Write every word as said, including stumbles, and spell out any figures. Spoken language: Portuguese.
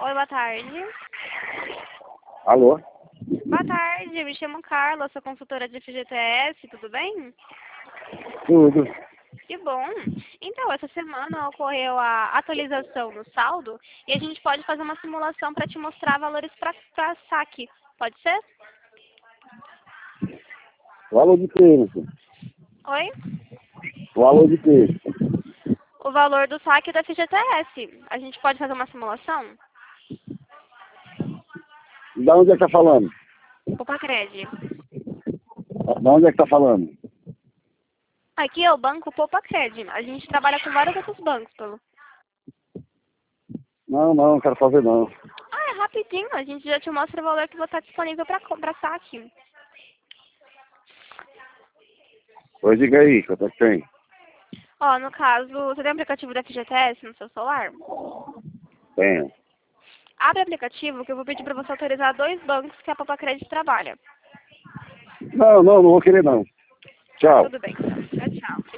Oi, boa tarde. Alô? Boa tarde, eu me chamo Carla, sou consultora de F G T S, tudo bem? Tudo. Que bom. Então, essa semana ocorreu a atualização no saldo e a gente pode fazer uma simulação para te mostrar valores para saque. Pode ser? Valor de quê, meu filho? Oi? Valor de quê? O valor do saque da F G T S. A gente pode fazer uma simulação? Da onde é que tá falando? Popacred. Da onde é que tá falando? Aqui é o banco Popacred. A gente trabalha com vários outros bancos, pelo. Não, não, não quero fazer não. Ah, é rapidinho. A gente já te mostra o valor que vai estar disponível para saque. Pois diga aí, quanto é que tem? Ó, no caso, você tem o aplicativo da F G T S no seu celular? Tenho. Abre o aplicativo que eu vou pedir para você autorizar dois bancos que a Popacred trabalha. Não, não, não vou querer não. Tchau. Tudo bem.